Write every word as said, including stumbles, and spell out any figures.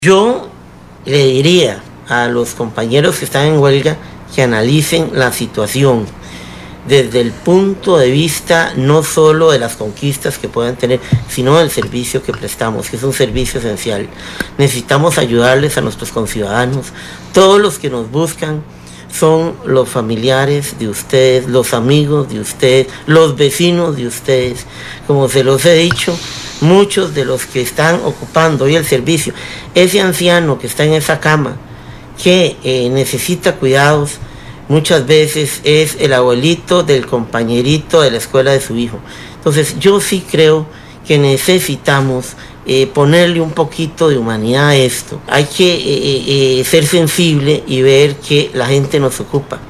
Yo le diría a los compañeros que están en huelga que analicen la situación desde el punto de vista no solo de las conquistas que puedan tener, sino del servicio que prestamos, que es un servicio esencial. Necesitamos ayudarles a nuestros conciudadanos. Todos los que nos buscan son los familiares de ustedes, los amigos de ustedes, los vecinos de ustedes. Como se los he dicho, muchos de los que están ocupando hoy el servicio, ese anciano que está en esa cama, que eh, necesita cuidados, muchas veces es el abuelito del compañerito de la escuela de su hijo. Entonces yo sí creo que necesitamos eh, ponerle un poquito de humanidad a esto. Hay que eh, eh, ser sensible y ver que la gente nos ocupa.